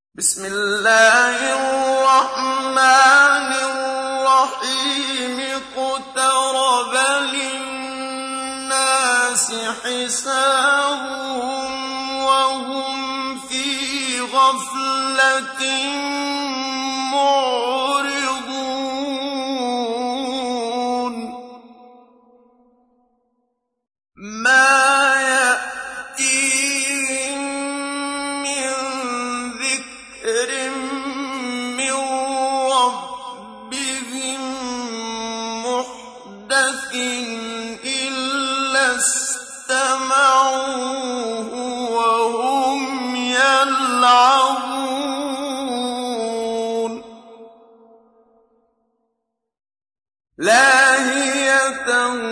بسم الله الرحمن الرحيم اقترب للناس حسابهم وهم في غفلة معرضون ما يأتيهم من ذكر من ربهم محدث إلا استمعوه وهم يلعبون لاهية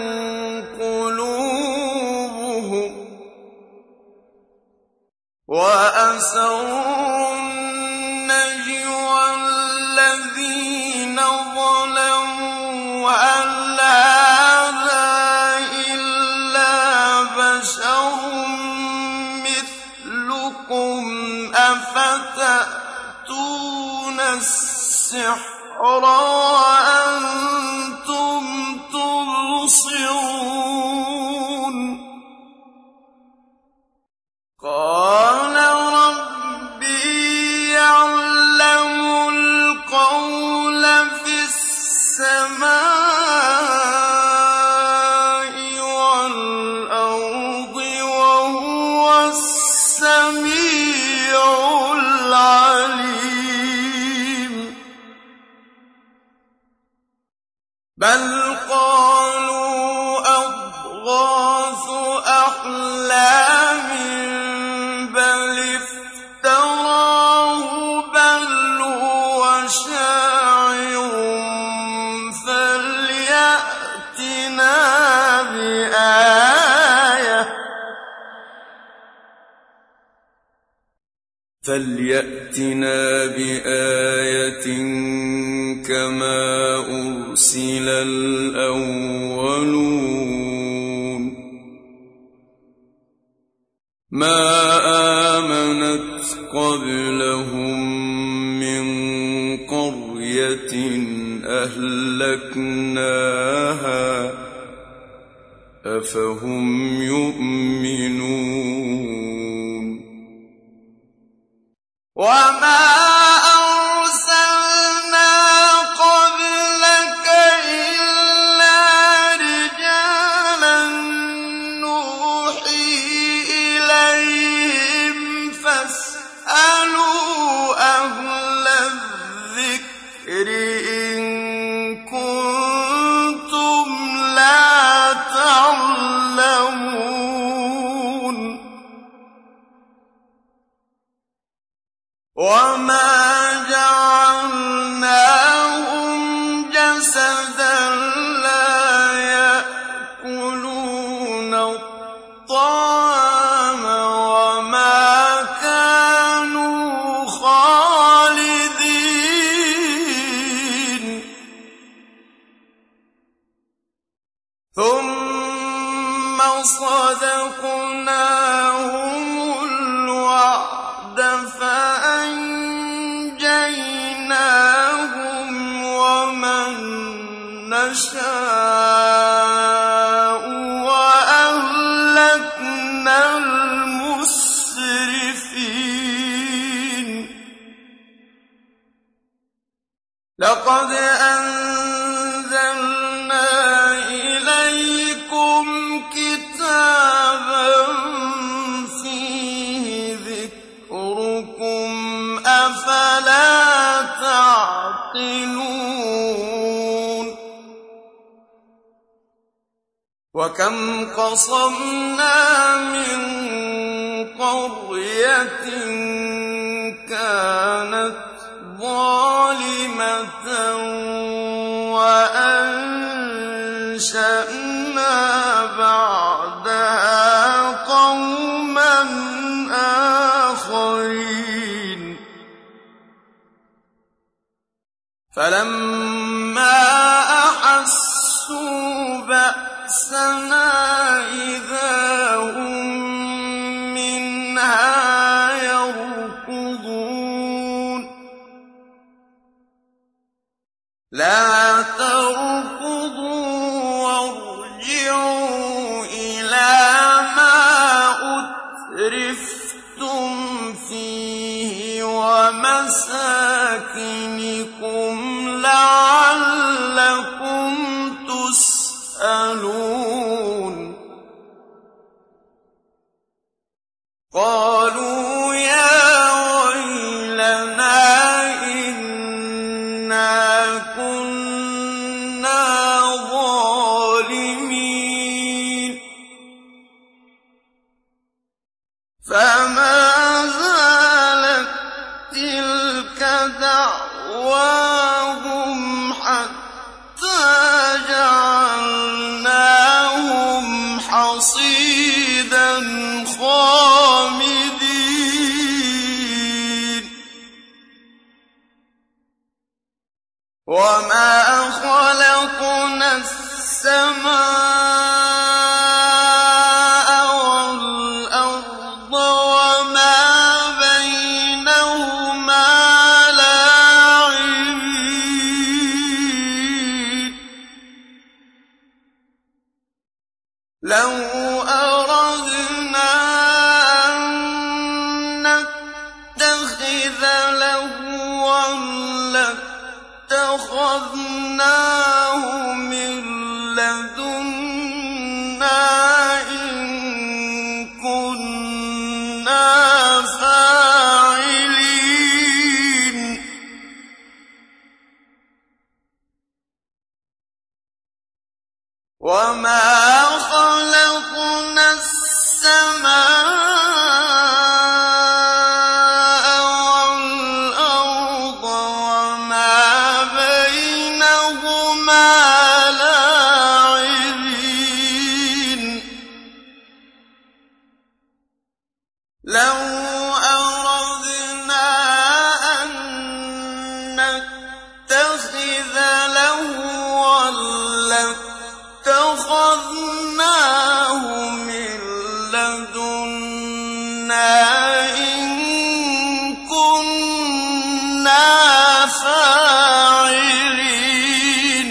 قلوبهم وأسروا النجوى الذين ظلموا هل هذا إلا بشر مثلكم أفتأتون السحر وأنتم تبصرون قال ربي يعلم القول في السماء والأرض وهو السميع العليم بل قالوا أضغاث أحلام بل افتراه بل هو شاعر فليأتنا بآية كما أرسل الأولون ما آمنت قبلهم من قرية أهلكناها أفهم يؤمنون وما أرسلنا قبلك إلا رجالا نوحي إليهم فاسألوا أهل الذكر إن كنتم لا تعلمون وما جعلناهم جسدا لا يأكلون الطعام وما كانوا خالدين ثم صدقناهم الوعد فأنجيناهم ومن نشاء وأهلكنا المسرفين لقد أنزلنا إليكم كتابا فيه ذكركم أفلا تعقلون وكم قصمنا من قرية كانت ظالمة وأنشأنا بعدها قوما آخرين فلما أحسوا بأسنا إذا هم منها يركضون لا تركضوا وارجعوا إلى ما أترفتم فيه ومساكنكم لعلكم تسألون قالوا يا ويلنا إنا كنا ظالمين فما زالت تلك دعواهم حتى جعلناهم حصيدا خامدين وما خلقنا السماء والأرض وما بينهما لاعبين لو أردنا أن نتخذ لهوا لاتخذناه من لدنا إن كنا فاعلين وما خلقنا السماء والأرض وما بينهما لاعبين لو أردنا أن نتخذ لهوا لاتخذناه من لدنا إن كنا فاعلين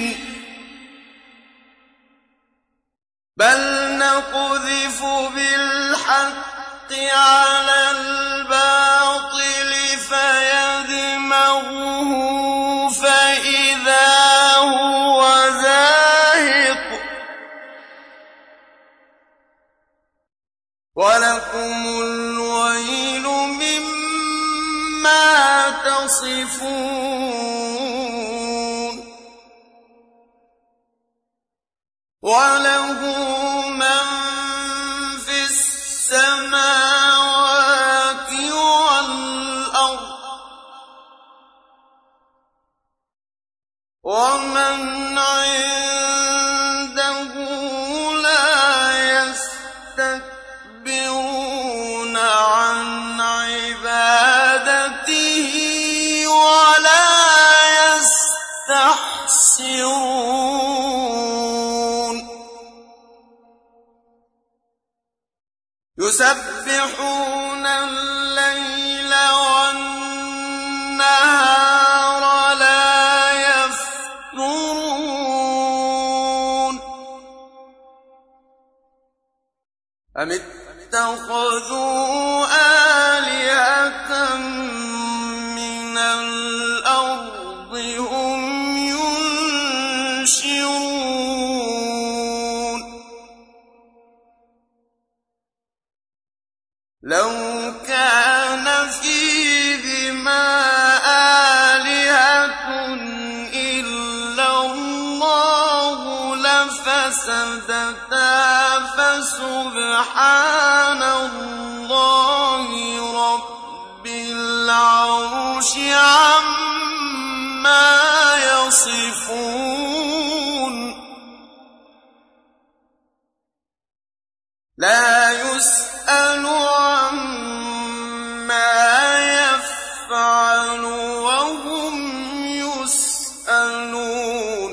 بل نقذف بالحق على الباطل فيدمغه فإذا هو زاهق ولكم الويل مما تصفون وله من في السماوات والأرض ومن عنده لا يستكبرون عن عبادته ولا يستحسرون يسبحون الليل والنهار لا يفترون أم اتخذوا آلهة من الأرض هم ينشرون لو كان فيهما آلهة إلا الله لفسدتا فسبحان الله رب العرش عما يصفون لا يسأل عما يفعل وهم يسألون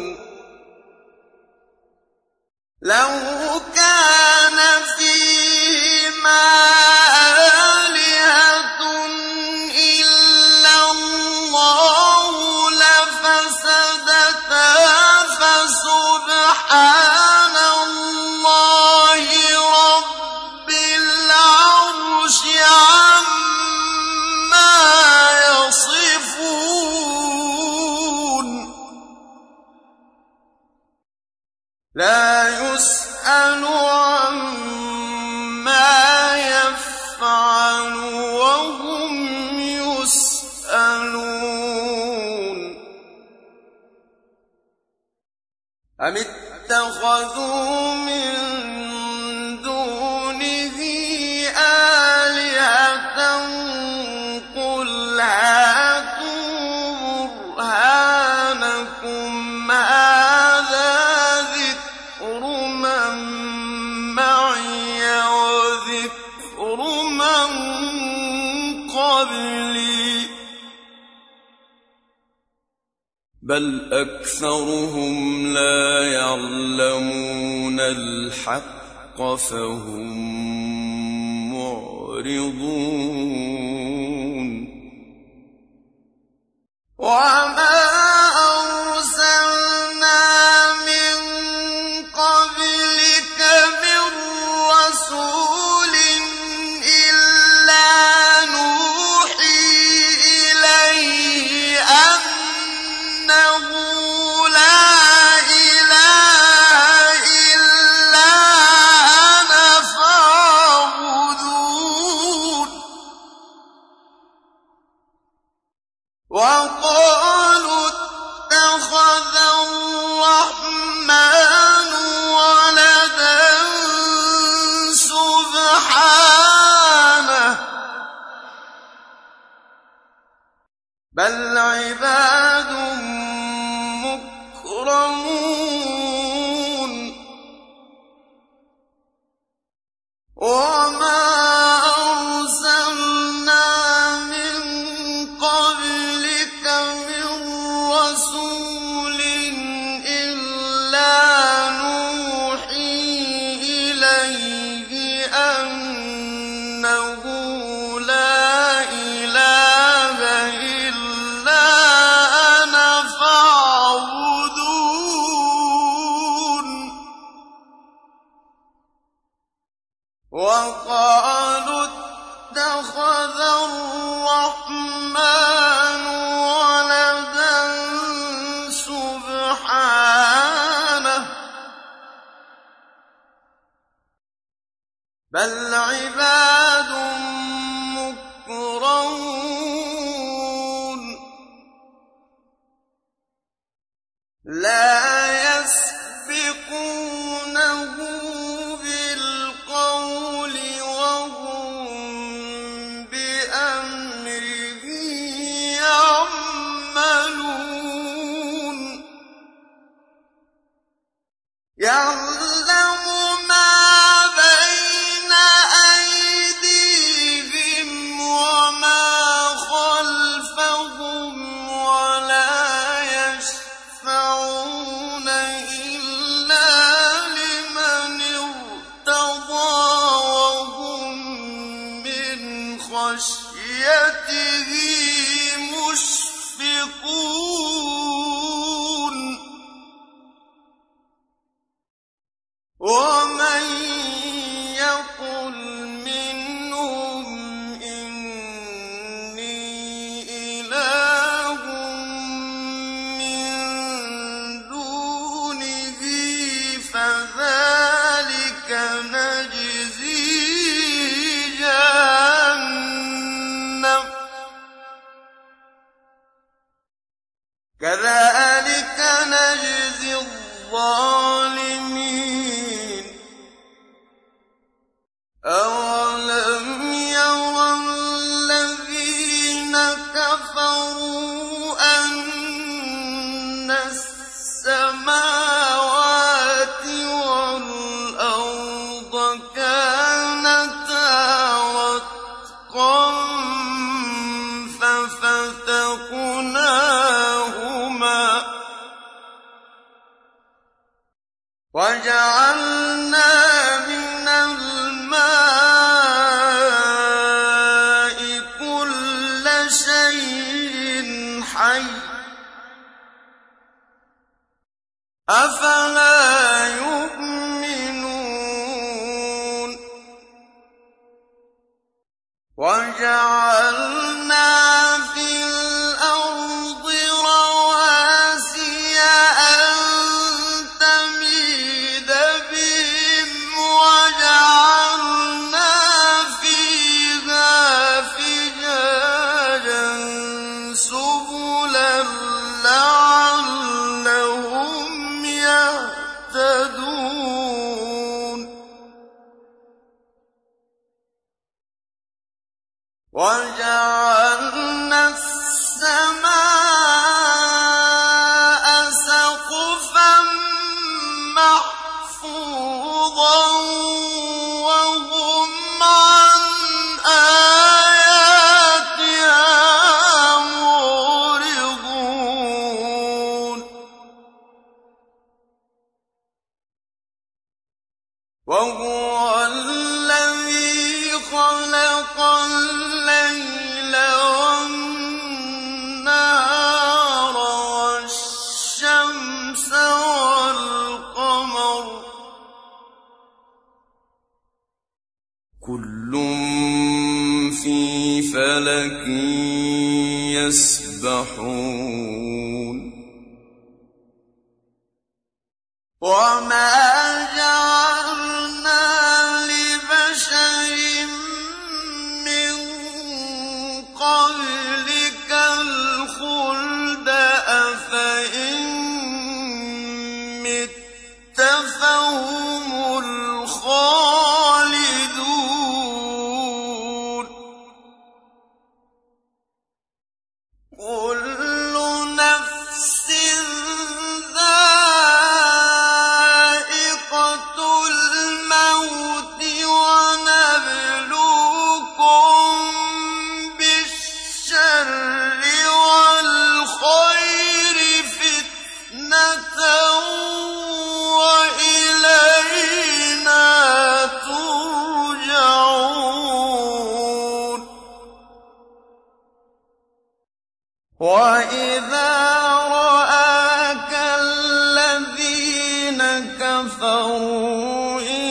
لو كان فيهما آلهة إلا الله لفسدتا أم اتخذوا من دونه آلهة قل هاتوا برهانكم هذا ذكر من معي وذكر من قبلي بل أكثرهم لا يعلمون الحق فهم معرضون وما أرسلنا من قبلك من رسول إلا نوحي إليه أنه لا إله إلا أنا فاعبدون وقالوا اتخذ الرحمن ولدا سبحانه بل عباد مكرمون وما أرسلنا من قبلك من رسول إلا نوحي إليه أنه لا إله إلا أنا فاعبدون وقالوا اتخذ الرحمن ولدا سبحانه بل عباد مكرمون لا يسبقونه بالقول وهم بأمره يعملون يعلم ما بين أيديهم وما خلفهم ولا يشفعون إلا لمن ارتضى وهم من خشيته مشفقون ومن يقل منهم إني إله من دونه فذلك نجزيه جهنم كذلك نجزي الظالمين أولم يرى الذين كفروا أن السماوات والأرض كانتا رتقا ففتقناهما وجعلنا من الماء كل شيء حي أفلا يؤمنون وجعلنا في الأرض رواسي أن تميد بهم وجعلنا فيها فجاجا سبلا لعلهم يهتدون السَّمَاءَ سَقْفًا مَّحْفُوظًا وَهُمْ عَنْ آيَاتِهَا مُعْرِضُونَ وَهُوَ الَّذِي خَلَقَ اللَّيْلَ وَالنَّهَارَ وَالشَّمْسَ وَالْقَمَرَ ۖ كُلٌّ فِي فَلَكٍ يَسْبَحُونَ وَمَا جَعَلْنَا لِبَشَرٍ مِّن قَبْلِكَ الْخُلْدَ ۖ أَفَإِن مِّتَّ فَهُمُ الْخَالِدُونَ كُلُّ نَفْسٍ ذَائِقَةُ الْمَوْتِ وَنَبْلُوكُم بِالشَّرِّ وَالْخَيْرِ فِتْنَةً وَإِلَيْنَا تُرْجَعُونَ وَإِذَا رَآكَ الَّذِينَ كَفَرُوا إِن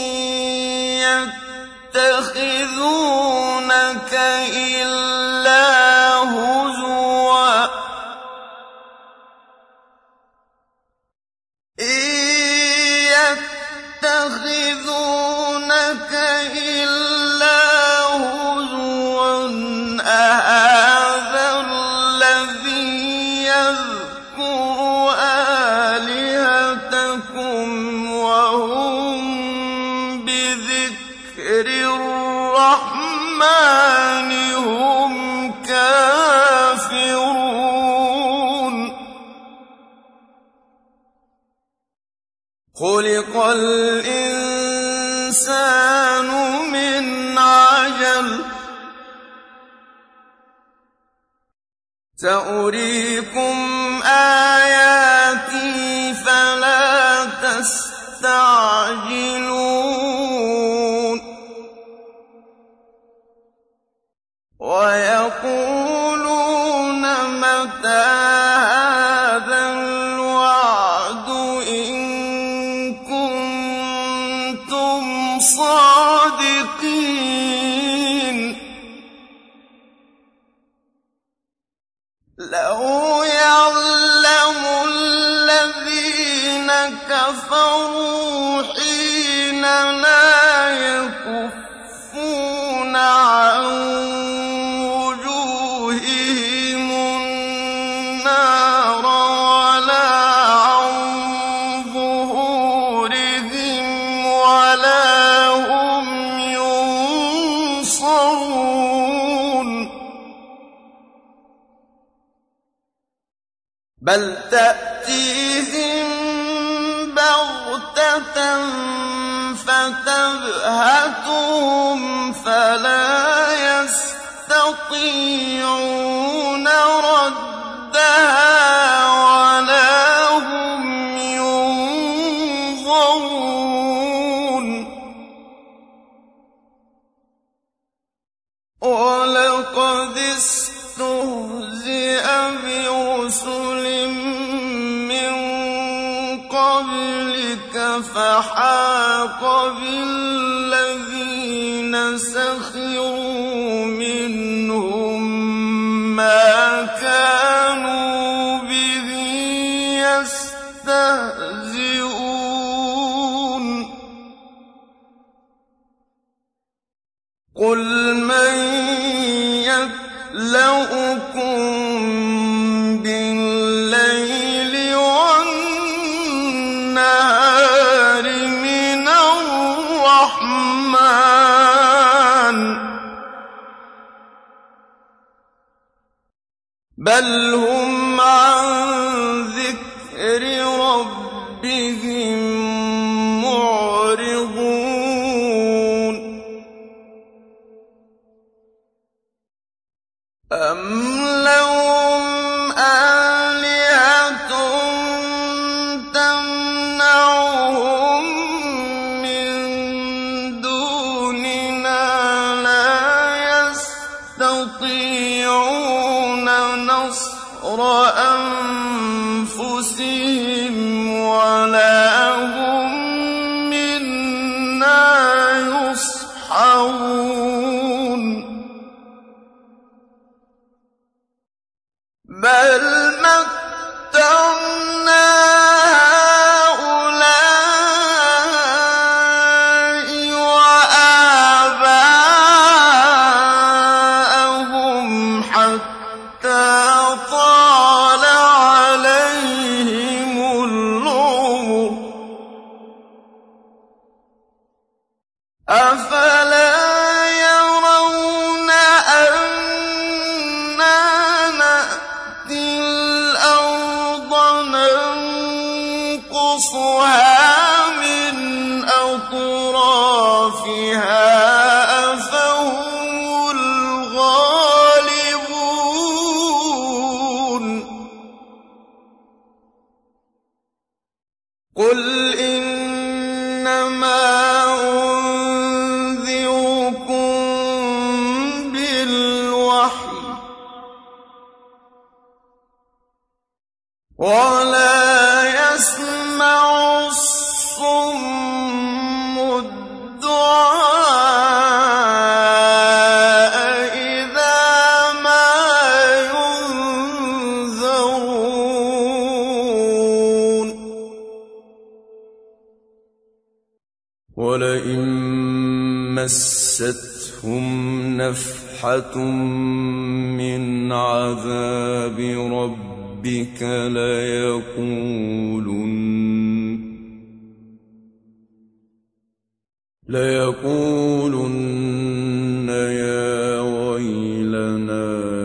يَتَّخِذُونَكَ إِلَّا هُزُوًا أَهَٰذَا الَّذِي يَذْكُرُ آلِهَتَكُمْ وَهُم بِذِكْرِ الرَّحْمَٰنِ هُمْ كَافِرُونَ خُلِقَ الْإِنسَانُ مِنْ عَجَلٍ ۚ سَأُرِيكُمْ آيَاتِي فَلَا تَسْتَعْجِلُونِ وَيَقُولُونَ مَتَىٰ هَٰذَا الْوَعْدُ إِن كُنتُمْ صَادِقِينَ لَوْ يَعْلَمُ الَّذِينَ كَفَرُوا حِينَ لَا يَكُفُّونَ عَن وُجُوهِهِمُ النَّارَ وَلَا عَن ظُهُورِهِمْ وَلَا هُمْ يُنصَرُونَ بَلْ تَأْتِيهِم بَغْتَةً فَتَبْهَتُهُمْ فَلَا يَسْتَطِيعُونَ رَدَّهَا وَلَا هُمْ يُنظَرُونَ وَلَقَدِ اسْتُهْزِئَ بِرُسُلٍ مِّن قَبْلِكَ فَحَاقَ بِالَّذِينَ سَخِرُوا مِنْهُم مَّا كَانُوا بِهِ يَسْتَهْزِئُونَ قُلْ مَن يَكْلَؤُكُم بِاللَّيْلِ وَالنَّهَارِ مِنَ الرَّحْمَٰنِ بل هم عن ذكر ربهم معرضون أم لهم آلهة تمنعهم من دوننا لا يستطيعون نصر أنفسهم ولا هم منا يصحبون بل متعنا هؤلاء وآباءهم حتى طال عليهم العمر أفلا يرون أنا نأتي الأرض ننقصها من أطرافها أفهم الغالبون قل إنما أنذركم بالوحي ولا يسمع الصم الدعاء إذا ما ينذرون ولئن مستهم نفحة من عذاب ربك ليقولن يا ويلنا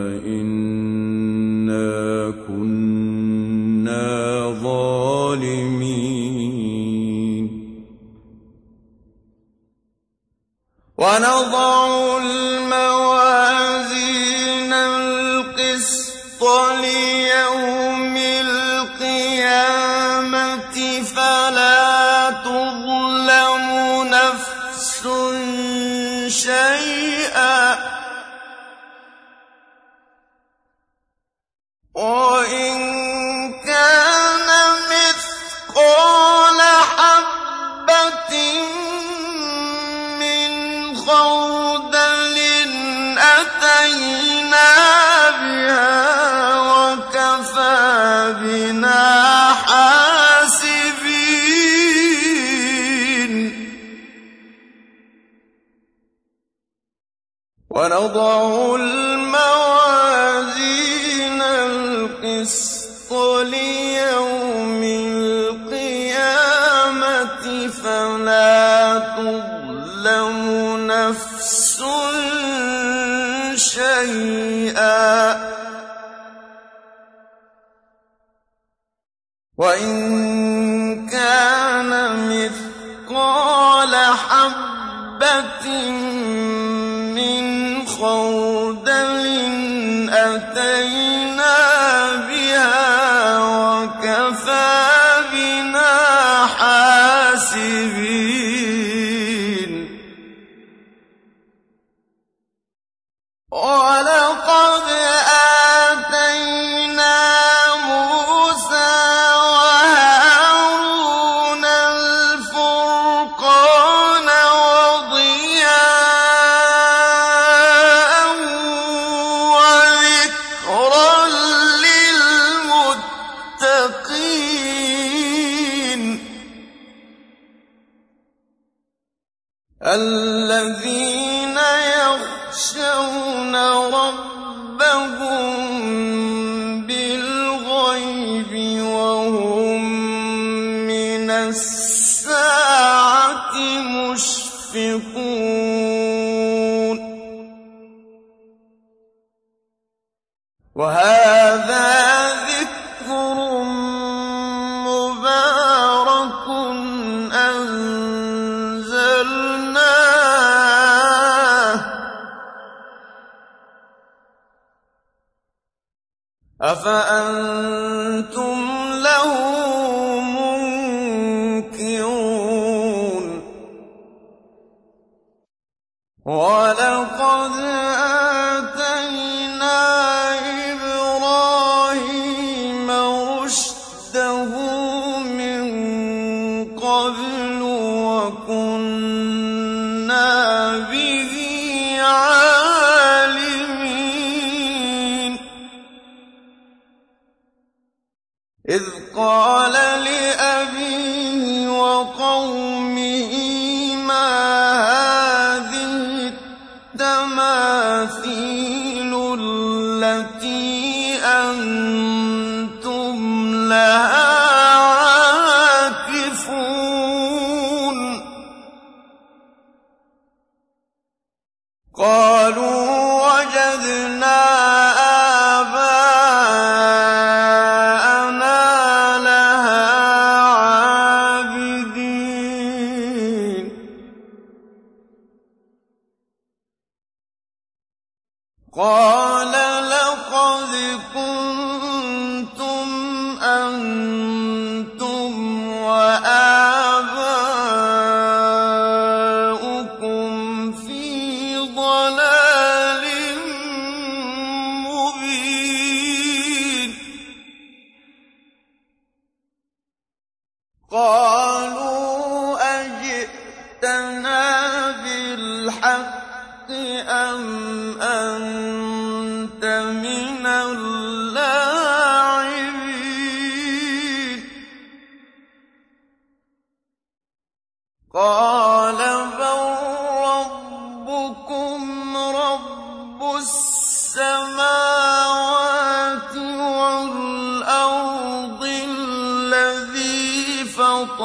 إنا كنا ظالمين ونضع الموازين القسط ليوم القيامة فلا تظلم نفس شيئا وإن كان مثقال حبة من خردل أتينا بها وكفى بنا حاسبين ونضع الموازين القسط ليوم القيامة فلا تظلم نفس شيئا وإن كان مثقال حبة من خردل أتينا بها وكفى بنا حاسبين ولقد آتينا موسى وهارون الفرقان وضياء وذكرا للمتقين الذين يخشون ربهم بالغيب وهم من الساعة مشفقون وهذا هَٰذَا ذِكْرٌ مُّبَارَكٌ أَنزَلْنَاهُ ۚ أَفَأَنتُمْ لَهُ مُنكِرُونَ وَلَقَدْ آتَيْنَا إِبْرَاهِيمَ رُشْدَهُ مِن قَبْلُ وَكُنَّا بِهِ عَالِمِينَ إِذْ قَالَ لِأَبِيهِ وَقَوْمِهِ مَا هَٰذِهِ التَّمَاثِيلُ الَّتِي أَنتُمْ لَهَا عَاكِفُونَ قَالُوا وَجَدْنَا آبَاءَنَا لَهَا عَابِدِينَ قَالَ لَقَدْ كُنتُمْ أَنتُمْ وَآبَاؤُكُمْ فِي ضَلَالٍ مُّبِينٍ قَالُوا أَجِئْتَنَا بِالْحَقِّ أَمْ أَنتَ مِنَ اللاعبين قَالَ بَل رَّبُّكُمْ رَبُّ السَّمَاوَاتِ وَالْأَرْضِ الَّذِي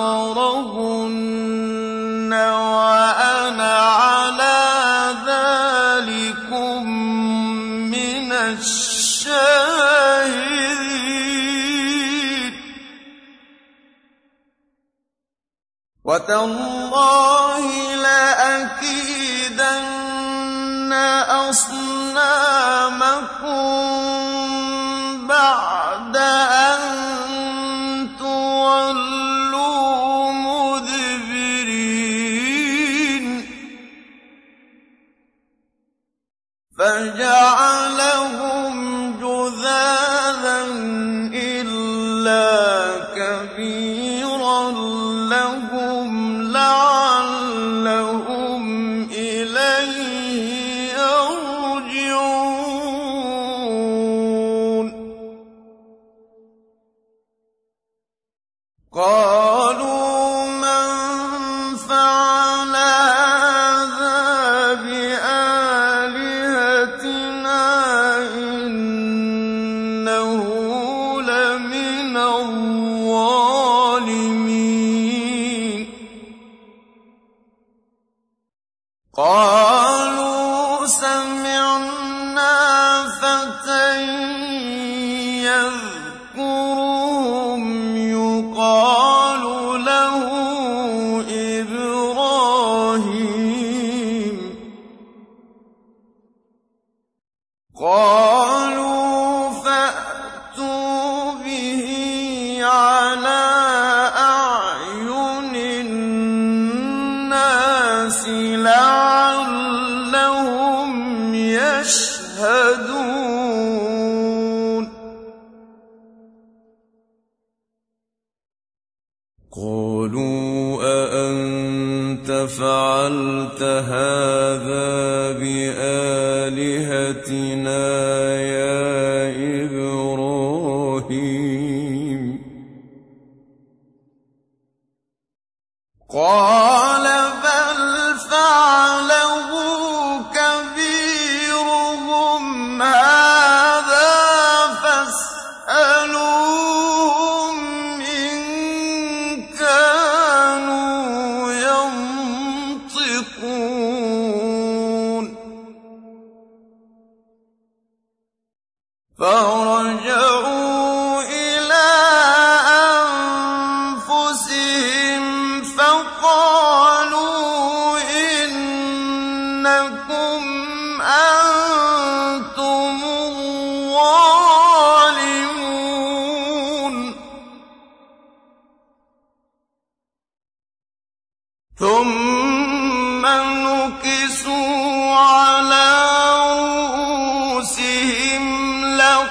فَطَرَهُنَّ وَأَنَا عَلَىٰ ذَٰلِكُم مِّنَ الشَّاهِدِينَ وَتَاللَّهِ لَأَكِيدَنَّ أَصْنَامَكُم بَعْدَ أَن تُوَلُّوا مُدْبِرِينَ فَجَعَلَهُمْ جُذَاذًا إِلَّا كَبِيرًا لَّهُمْ لَعَلَّهُمْ إِلَيْهِ يَرْجِعُونَ قَالُوا مَن فَعَلَ هَٰذَا بِآلِهَتِنَا إِنَّهُ لَمِنَ الظَّالِمِينَ قَالُوا سَمِعْنَا فَتًى يَذْكُرُهُمْ يُقَالُ لَهُ إِبْرَاهِيمُ قَالُوا فَأْتُوا بِهِ عَلَىٰ أَعْيُنِ النَّاسِ لَعَلَّهُمْ يَشْهَدُونَ قَالُوا أَأَنتَ فَعَلْتَ هَٰذَا بِآلِهَتِنَا يَا إِبْرَاهِيمُ قَالَ بَلْ فَعَلَهُ كَبِيرُهُمْ هَٰذَا فَاسْأَلُوهُمْ إِن كَانُوا يَنطِقُونَ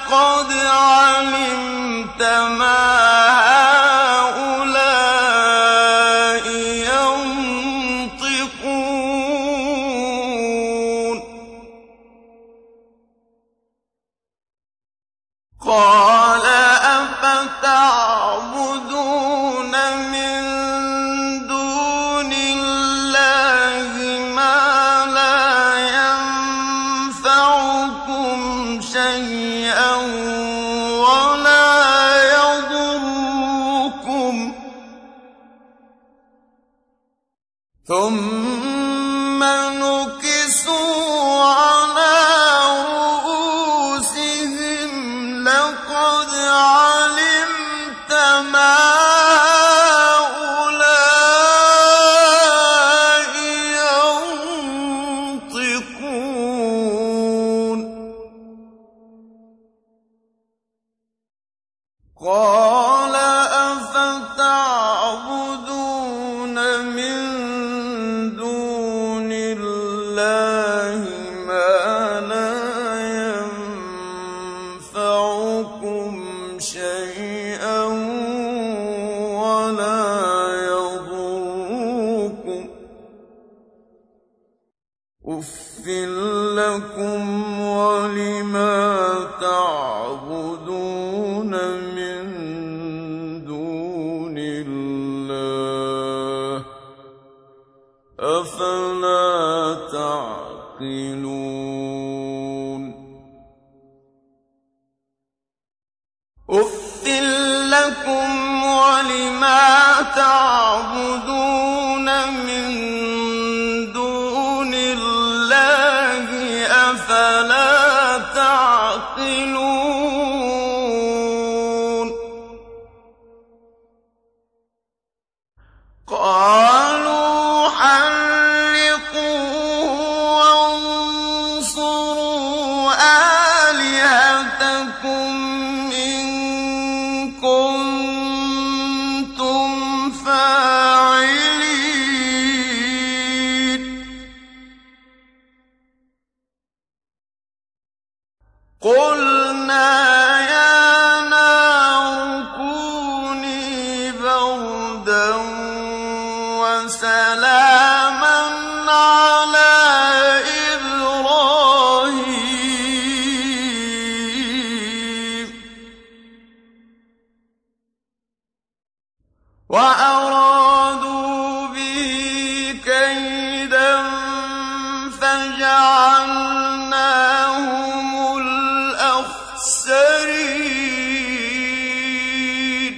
لقد علمت ما هؤلاء ينطقون قال أفتعبدون من دون الله ما لا ينفعكم شيئا ولا يضركم ثم نكسوا على رؤوسهم لقد علمت ما هؤلاء ينطقون قال أفتعبدون من دون الله ما لا ينفعكم شيئا ولا يضركم أُفٍّ لكم ولما تعبدون من دون الله أفلا تعقلون أُفٍّ لكم ولما تعبدون من دون الله أفلا تعقلون قالوا حرقوه وانصروا آلهتكم إن كنتم فاعلين قلنا يا نار كوني بردا وسلاما على إبراهيم وأرادوا به كيدا فجعلناهم الأخسرين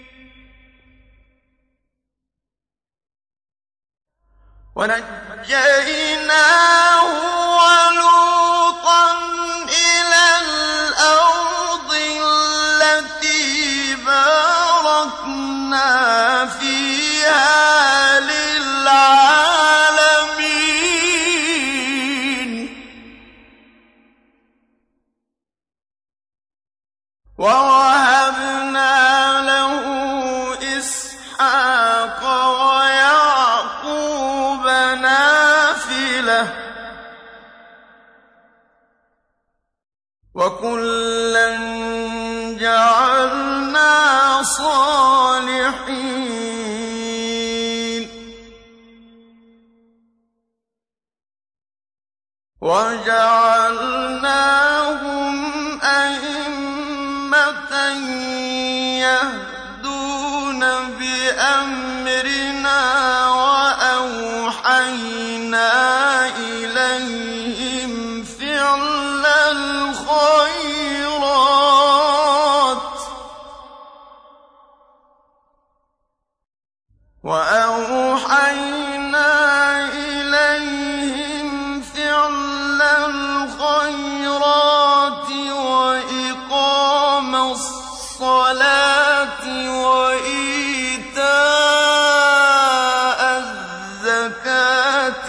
ونجيناه ولوطا إلى الأرض التي باركنا فيها للعالمين ووهبنا له إسحاق ويعقوب نافلة وكلا جعلنا صالحين وجعلناهم أئمة يهدون بأمرنا وأوحينا إليهم فعل الخيرات وإقام الصلاة وإيتاء الزكاة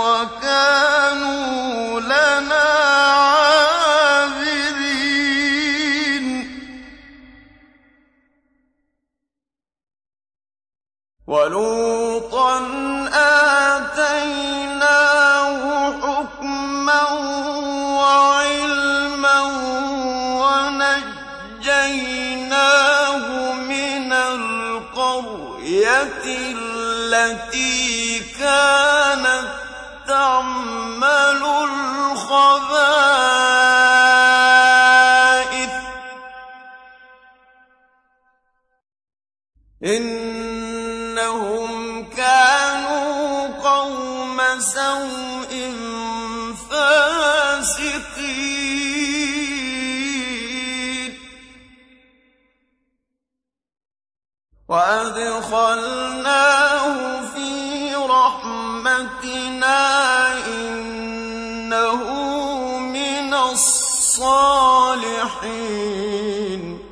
وكانوا لنا عابدين ولوطا آتيناه حكما وعلما ونجيناه ونجيناه من القرية التي كانت تعمل الخبائث إنهم كانوا قوم سوء فاسقين وأدخلناه في رحمتنا إنه من الصالحين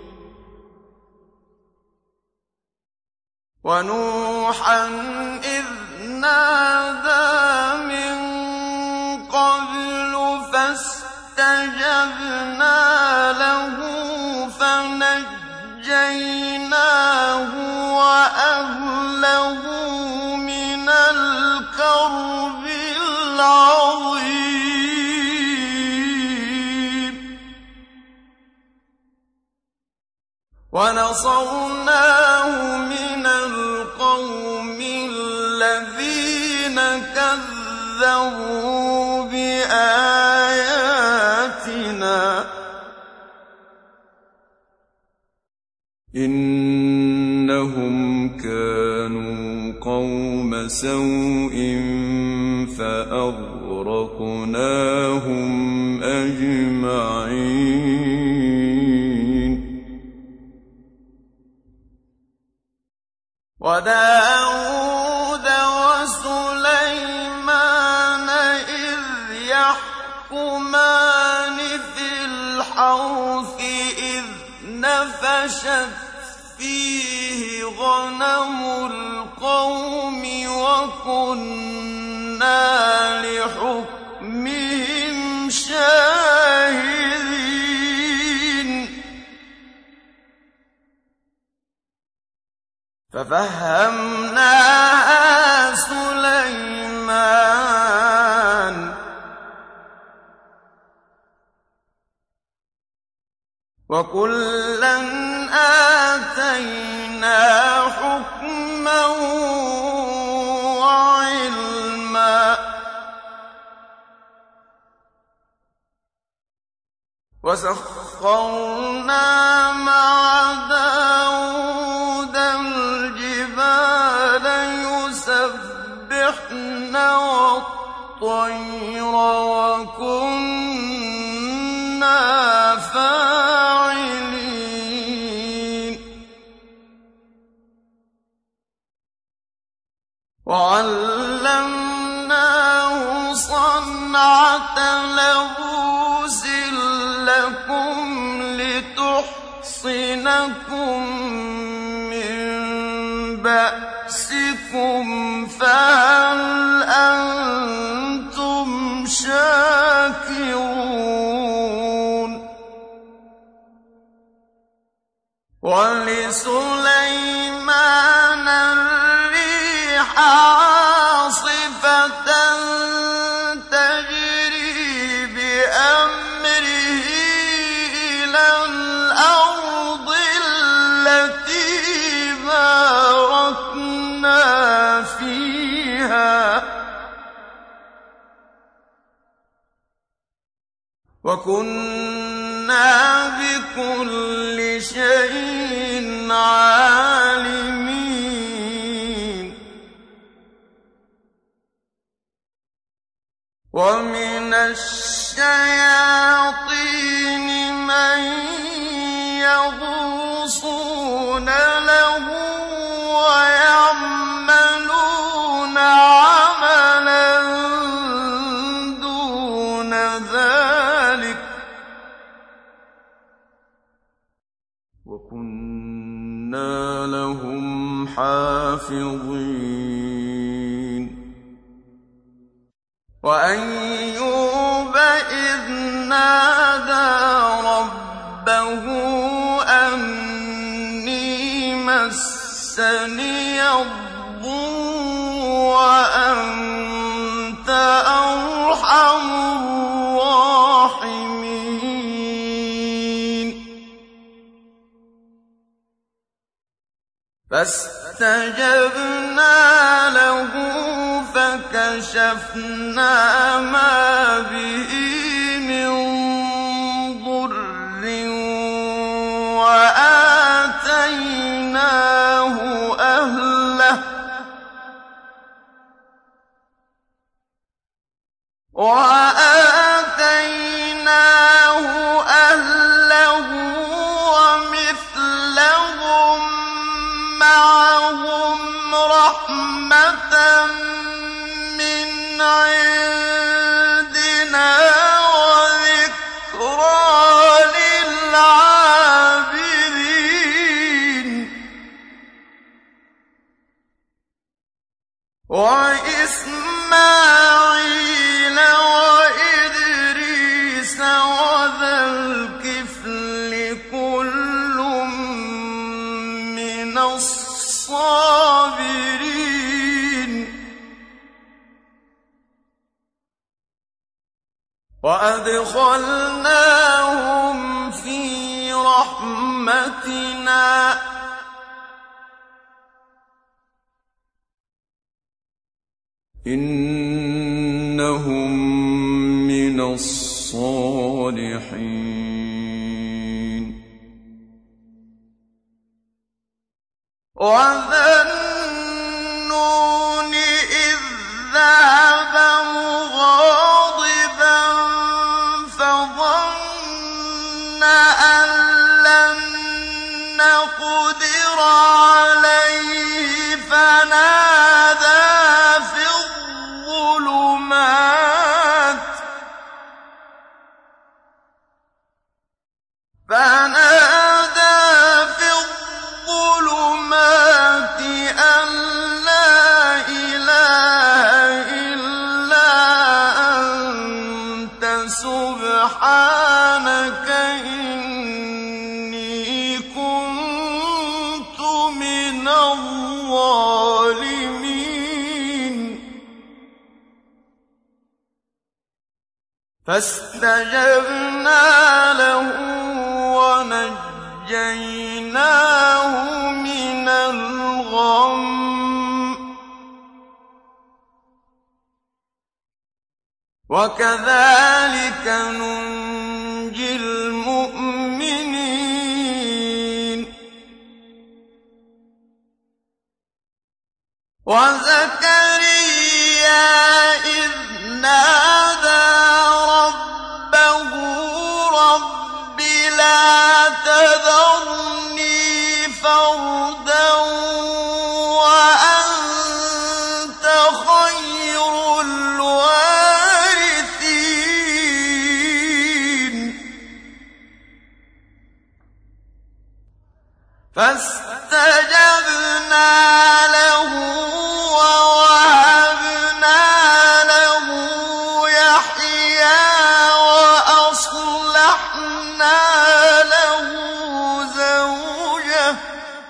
ونوحا إذ نادى من قبل فاستجبنا له فنجيناه وأهله من الكرب العظيم ونصرناه من القوم الذين كذبوا بآياتنا إنهم كانوا قوم سوء فأغرقناهم أجمعين وداود وسليمان إذ يحكمان في الحرث إذ نفشت فيه غنم القوم وكنا لحكمهم شاهدين ففهمناها سليمان وكلا آتينا حكما وعلما وسخرنا مع داود الجبال يسبحن والطير وكنا فاعلين وعلمناه صنعة لبوس لكم لتحصنكم من بأسكم فهل أنتم شاكرون ولسليمان الريح عاصفة تجري بأمره إلى الأرض التي باركنا فيها وكنا بكل شيء عالمين ومن الشياطين من يغوصون له ويعملون عملا دون ذلك وكنا لهم حافظين وأيوب إذ نادى ربه أني مسني الضر وأنت أرحم الراحمين فاستجبنا له فكشفنا ما به من ضر وآتيناه أهله ومثلهم معهم رحمة من عندنا وذكرى للعابدين وإسماعيل وإدريس وذا الكفل كل من الصابرين وأدخلناهم في رحمتنا إنهم من الصالحين وذا النون إذ ذهب مغاضبا فظن أن لن نقدر عليه فنادى في الظلمات أن لا إله إلا أنت سبحانك إني كنت من الظالمين فاستجبنا له ونجيناه من الغم وكذلك ننجي المؤمنين وزكريا إذ نادى ربه رب لا تذرني فردا وأنت خير الوارثين فاستجبنا له ووهبنا له يحيى وأصلحنا له زوجه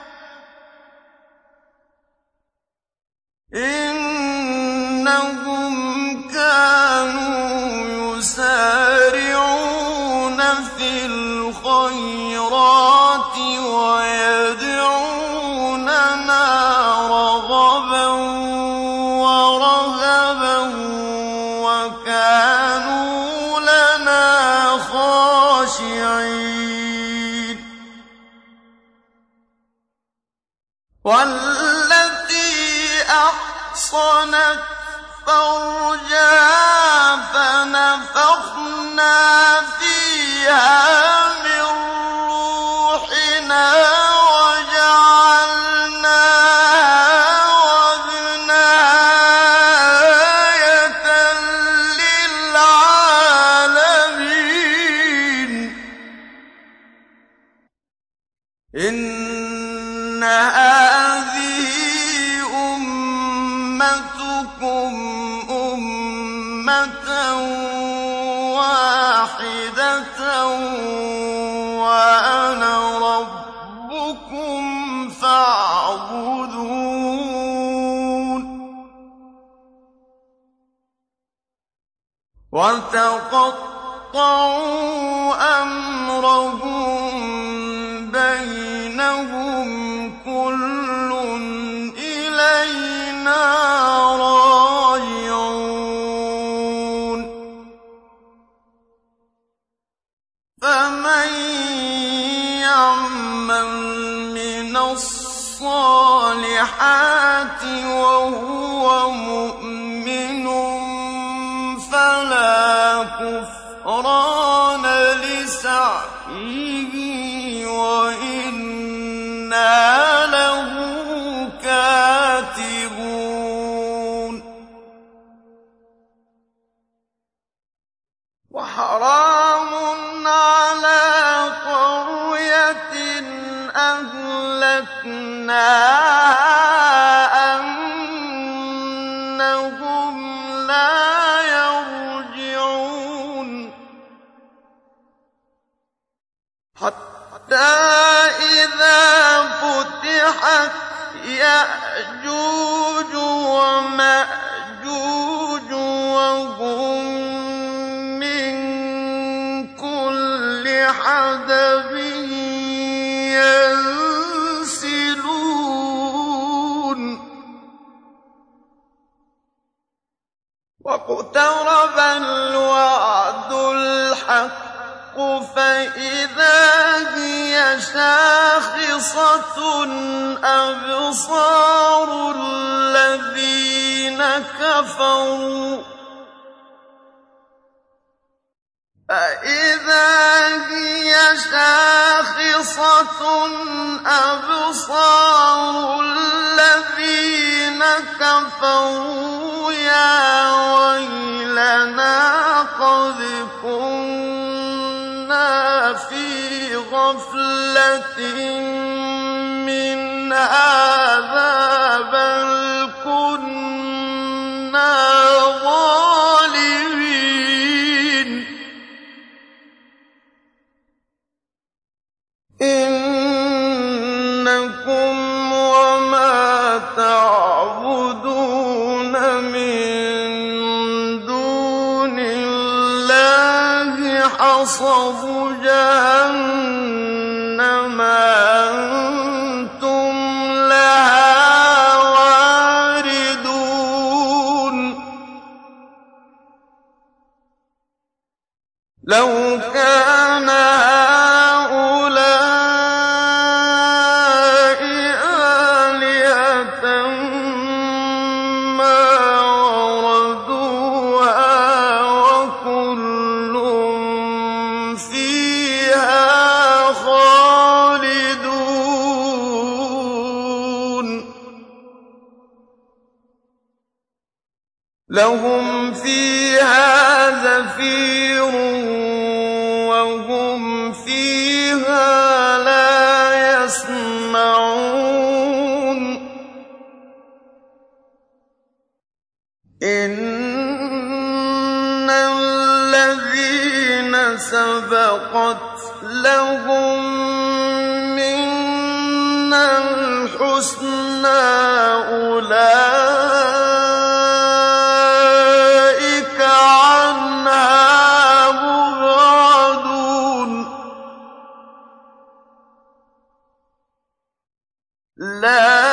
إنهم كانوا يسارعون في الخيرات ويدعوننا رغبا ورهبا وكانوا لنا خاشعين والتي أحصنت فرجها فنفخنا فيها من روحنا وجعلناها وابنها آية للعالمين إن هذه أمتكم أمة واحدة وأنا ربكم فاعبدون وتقطعوا أمرهم بينهم كل عمل من الصالحات وهو مؤمن فلا كفران لسعيه وإنا له كاتبون وحرام على قرية أهلكناها أنهم لا يرجعون حتى إذا فتحت يأجوج ومأجوج وهم من كل حدب ينسلون واقترب الوعد الحق فإذا هي شاخصة أبصار الذين كفروا فإذا هي شاخصة أبصار الذين كفروا يا ويلنا قد كنا في غفلة من هذا بل كنا ظالمين إنكم وما تعبدون من دون الله حصب جهنم أنتم لها واردون لو كان هؤلاء آلهة ما وردوها وكل فيها خالدون لهم فيها زفير وهم فيها لا يسمعون إن الذين سبقت لهم منا الحسنى أولئك عنها مبعدون لا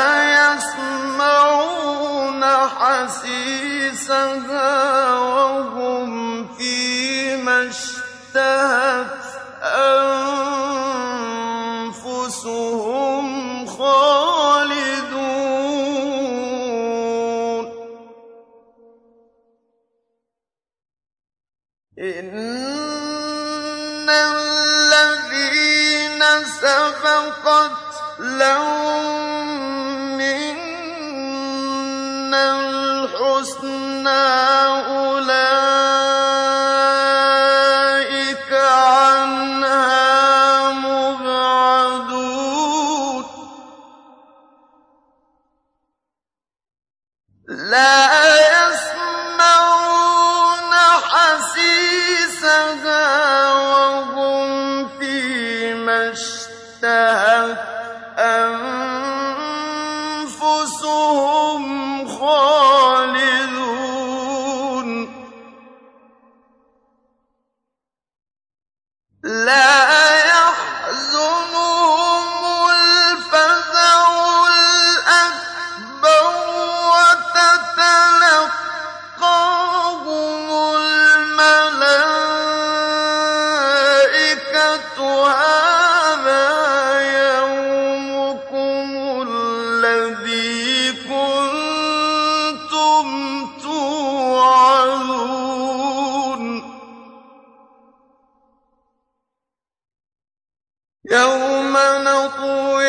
يسمعون حسيسها وهم فيما اشتهت أنفسهم خالدون إن الذين سبقت لهم منا الحسنى أولئك عنها مبعدون لا يسمعون حسيسها وهم فيما اشتهت أنفسهم خالدون لا يحزنهم الفزع الأكبر وتتلقاهم الملائكة هذا نطوي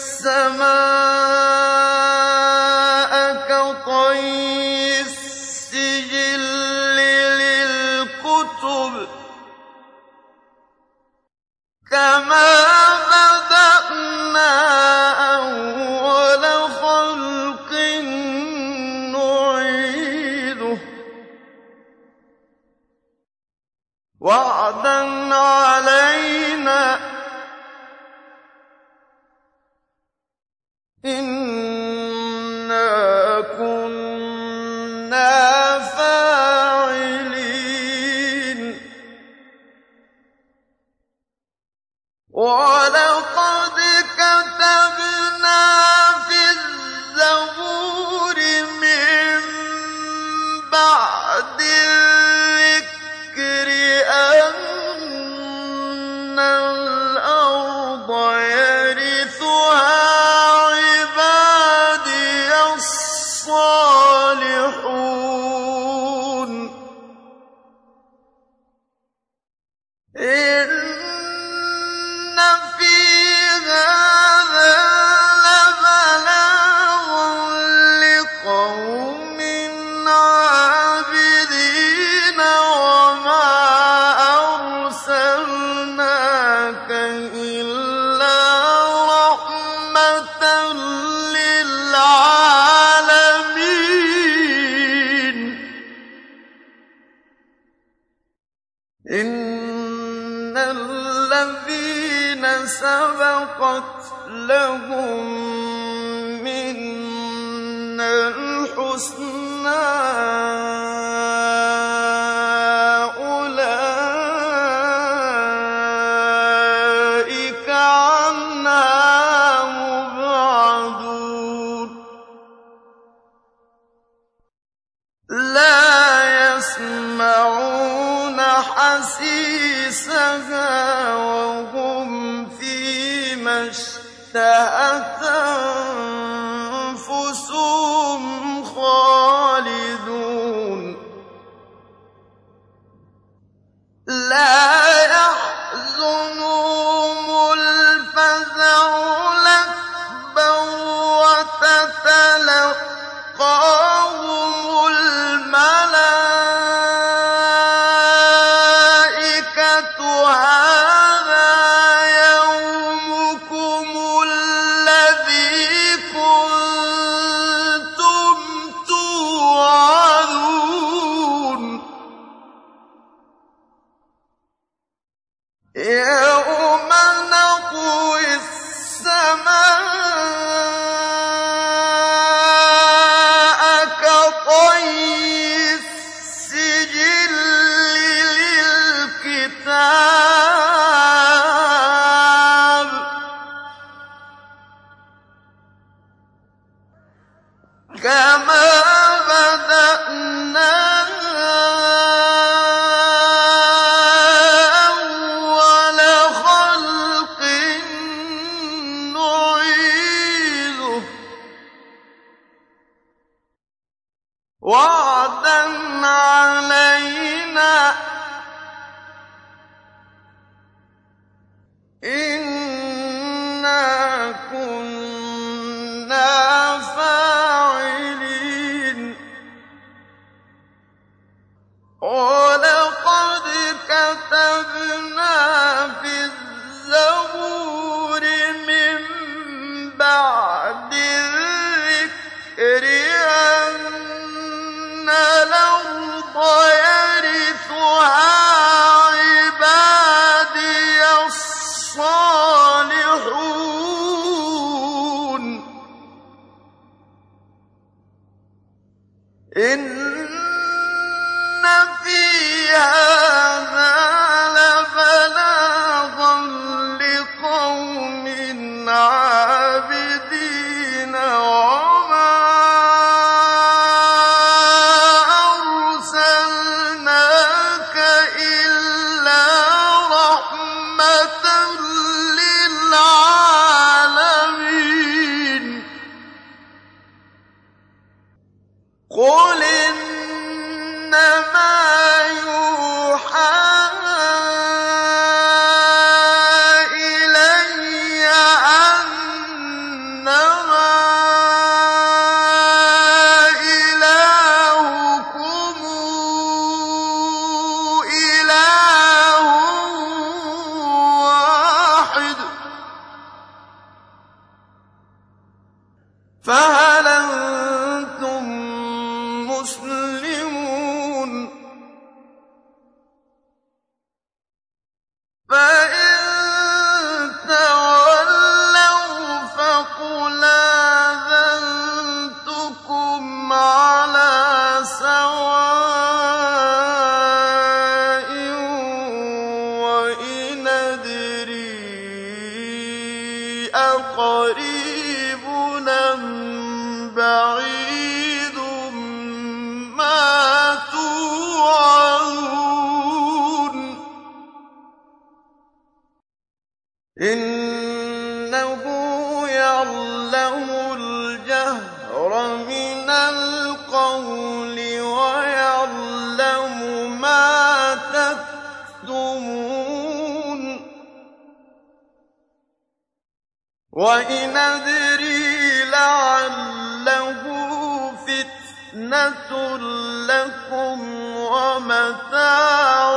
السماء كطي السجل للكتب كما بدأنا أول خلق نعيده وعدا علينا إنا كنا فاعلين ولقد كتبنا في الزبور من بعد الذكر أن الأرض يرثها عبادي الصالحون إن في هذا لبلاغا لقوم عابدين وما أرسلناك إلا رحمة للعالمين إن الذين سبقت لهم منا الحسنى أولئك عنها مبعدون لا يسمعون حسيسها وهم فيما اشتهت أنفسهم خالدون لا يحزنهم الفزع الأكبر وتتلقاهم الملائكة هذا يومكم الذي كنتم توعدون يوم نطوي السماء كطي السجل للكتاب كما بدأنا أول خلق نعيده وعدا علينا إنا كنا فاعلين ولقد كتبنا في الزبور من بعد الذكر أن الأرض يرثها عبادي الصالحون إن في هذا لبلاغا لقوم عابدين وما أرسلناك إلا رحمة للعالمين قل إنما يوحى إلي فهل أنتم مسلمون فإن تولوا فقل آذنتكم على سواء وإن أدري أقريب أم بعيد ما توعدون إنه يعلم الجهر من القول ويعلم ما تكتمون وإن أدري لعله فتنة لكم ومتاع